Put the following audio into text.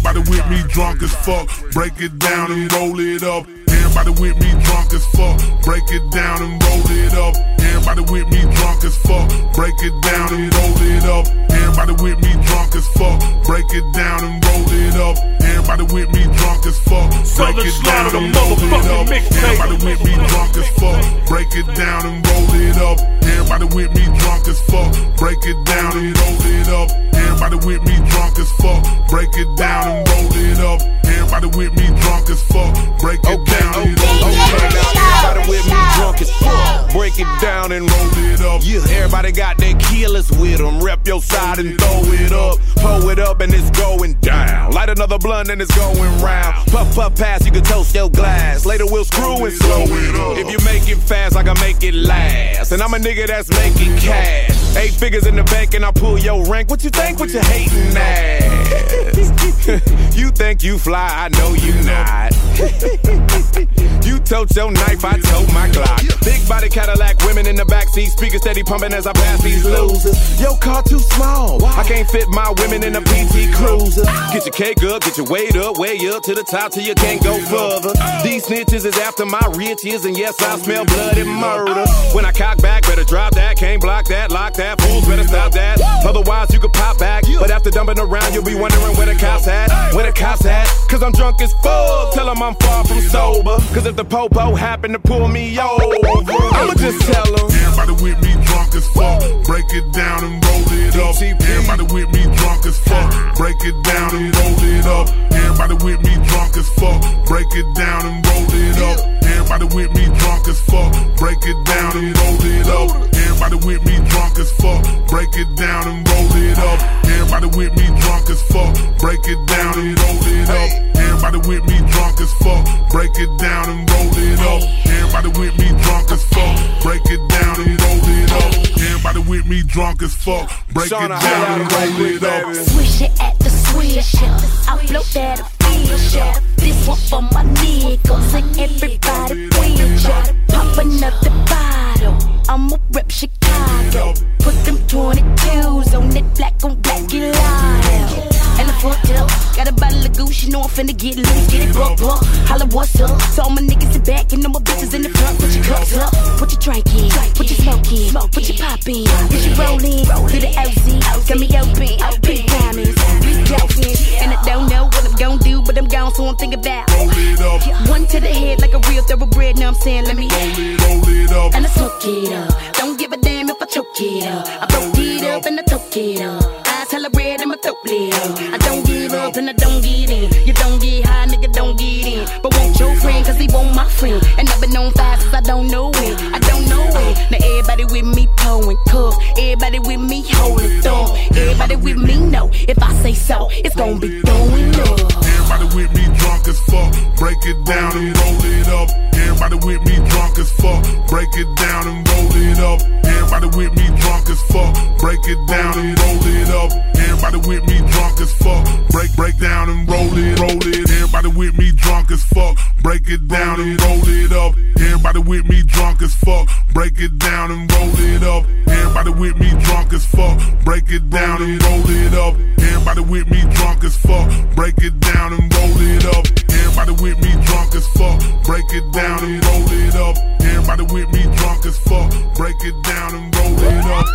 Everybody with me drunk as fuck. Break it down and roll it up. Everybody with me drunk as fuck. Break it down and roll it up. Everybody with me drunk as fuck. Break it down and roll it up. Everybody with me drunk as fuck. Break it down and roll it up. Everybody with me drunk as fuck. Break it down and roll it up. Everybody with me drunk as fuck. Break it down and roll it up. Everybody with me drunk as fuck. Break it down and roll it up. Everybody with me drunk as fuck. Break it down and roll it up. Everybody with me drunk as fuck. Break it down and roll it up. Everybody with me drunk as fuck. Break it down and roll it up. Yeah, everybody got their killers with them. Rep your side and throw it up. Pull it up and it's going down. Light another blunt and it's going round. Puff, puff, pass, you can toast your glass. Later we'll screw and slow it up. If you make it fast, I can make it last. And I'm a nigga that's making cash. 8 figures in the bank and I pull your rank. What you think? What you hating ass? You think you fly, I know you not. You tote your knife, I tote my Glock. Big body Cadillac, women in the backseat. Speaker steady pumping as I pass these losers. Your car too small, I can't fit my women in a PT Cruiser. Get your cake up, get your weight up, way up to the top till you can't go further. These snitches is after my riches, and yes, I smell blood and murder. When I cock back, better drop that, can't block that, lock that, fools better stop that. Otherwise you could pop back, but after dumping around you'll be wondering where the cops at. Where the cops at? Cause I'm drunk as fuck, tell them I'm far from sober. Cause if the popo happen to pull me over, I'ma just tell them. Everybody with me drunk as fuck. Break it down and roll it up. Everybody with me drunk as fuck. Break it down and roll it up. Everybody with me drunk as fuck. Break it down and roll it up. Everybody with me drunk as fuck. Break it down and roll it up. Everybody with me drunk as fuck. Break it down and roll it up. Everybody with me drunk as fuck. Break it down and roll it up. Everybody with me drunk as fuck. Break it down and roll it up. Everybody with me drunk as fuck. Break it down and roll it up. Everybody with me drunk as fuck. Break it down and roll it up. Swish it at the swisher. I float that official. This one for my niggas and everybody with ya. Popping up the bottle. I'ma rep Chicago. Put them 22s on it, black on black, get loud. And I fucked up. Got a bottle of goose, you know I'm finna get loose, get it buck. Holla, what's up? So all my niggas in back and all my bitches in the front. Put your cups up, put your drink in, put your smoke in, put your pop in, put your roll in, to the OZ. Got me open, big diamonds, big dolphins. And I don't know what I'm gon' do, but I'm gone, so I'm thinking about one to the head like a real thoroughbred. Now I'm saying, let me roll it up. And I smoke it up. Don't give a damn if I choke it up. I broke it up and I took it up. Eyes hella red and my throat lit up. I don't give up and I don't get in. You don't get high, nigga, don't get in. But want your friend, cause he want my friend. And I've been on fire since I don't know it. I don't know it. Now everybody with me pulling cups. Everybody with me holding thumb. Everybody with me know if I say so, it's gonna be going up. Everybody with me drunk as fuck. Break it down and roll it up. Everybody with me drunk as fuck. Break it down and roll it up. Everybody with me drunk as fuck. Break it down and roll it up. Everybody with me drunk as fuck. Break down and roll it. Everybody with me drunk as fuck. Break it down and roll it up. Everybody with me drunk as fuck. Break it down and roll it up. Everybody with me drunk as fuck. Break it down and roll it up. Everybody with me drunk as fuck. Break it down and roll it up. Everybody with me drunk as fuck. Break it down and roll it up. Everybody with me drunk as fuck. Break it down and roll it up.